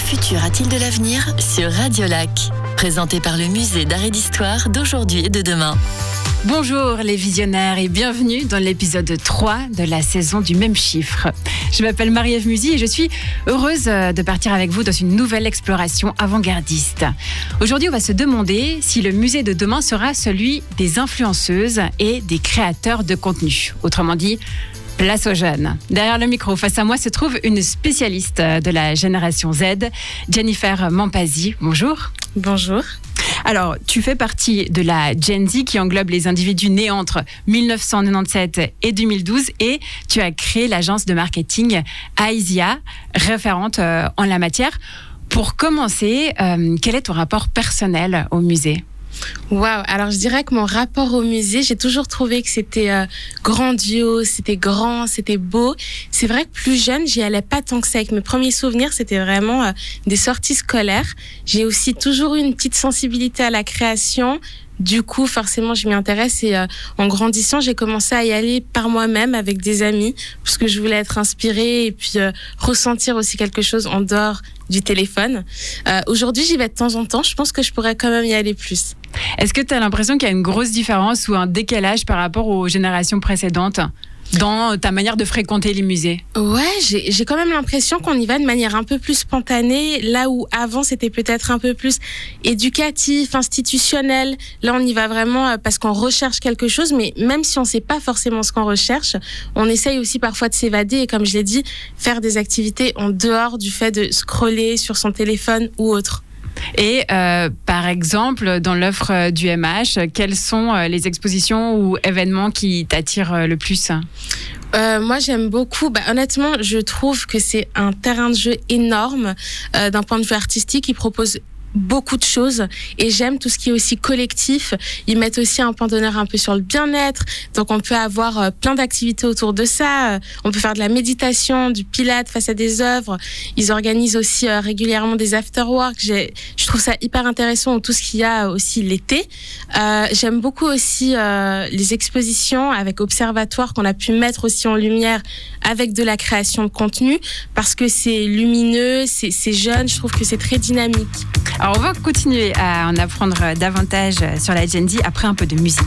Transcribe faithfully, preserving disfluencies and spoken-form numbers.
futur a-t-il de l'avenir sur Radio Lac? Présenté par le musée d'art et d'histoire d'aujourd'hui et de demain. Bonjour les visionnaires et bienvenue dans l'épisode trois de la saison du même chiffre. Je m'appelle Marie-Ève Musy et je suis heureuse de partir avec vous dans une nouvelle exploration avant-gardiste. Aujourd'hui, on va se demander si le musée de demain sera celui des influenceuses et des créateurs de contenu. Autrement dit, place aux jeunes. Derrière le micro, face à moi, se trouve une spécialiste de la génération Z, Jennifer Mampasi. Bonjour. Bonjour. Alors, tu fais partie de la Gen Z qui englobe les individus nés entre dix-neuf cent quatre-vingt-dix-sept et deux mille douze et tu as créé l'agence de marketing Aisia, référente euh, en la matière. Pour commencer, euh, quel est ton rapport personnel au musée ? Waouh, alors je dirais que mon rapport au musée, j'ai toujours trouvé que c'était euh, grandiose, c'était grand, c'était beau. C'est vrai que plus jeune, j'y allais pas tant que ça. Avec mes premiers souvenirs, c'était vraiment euh, des sorties scolaires. J'ai aussi toujours eu une petite sensibilité à la création. Du coup, forcément, je m'y intéresse et euh, en grandissant, j'ai commencé à y aller par moi-même avec des amis parce que je voulais être inspirée et puis euh, ressentir aussi quelque chose en dehors du téléphone. Euh, aujourd'hui, j'y vais de temps en temps. Je pense que je pourrais quand même y aller plus. Est-ce que tu as l'impression qu'il y a une grosse différence ou un décalage par rapport aux générations précédentes dans ta manière de fréquenter les musées? Ouais, j'ai, j'ai quand même l'impression qu'on y va de manière un peu plus spontanée, là où avant c'était peut-être un peu plus éducatif, institutionnel. Là, on y va vraiment parce qu'on recherche quelque chose, mais même si on ne sait pas forcément ce qu'on recherche, on essaye aussi parfois de s'évader et, comme je l'ai dit, faire des activités en dehors du fait de scroller sur son téléphone ou autre. Et euh, par exemple, dans l'offre du M H, quelles sont les expositions ou événements qui t'attirent le plus ? Euh, moi, j'aime beaucoup. Bah, honnêtement, je trouve que c'est un terrain de jeu énorme euh, d'un point de vue artistique. Il propose beaucoup de choses et j'aime tout ce qui est aussi collectif. Ils mettent aussi un point d'honneur un peu sur le bien-être, donc on peut avoir euh, plein d'activités autour de ça. Euh, on peut faire de la méditation, du pilates face à des œuvres. Ils organisent aussi euh, régulièrement des after-work. J'ai, je trouve ça hyper intéressant, tout ce qu'il y a aussi l'été. Euh, j'aime beaucoup aussi euh, les expositions avec Observatoire qu'on a pu mettre aussi en lumière avec de la création de contenu parce que c'est lumineux, c'est, c'est jeune, je trouve que c'est très dynamique. Alors, on va continuer à en apprendre davantage sur la Gen Z après un peu de musique.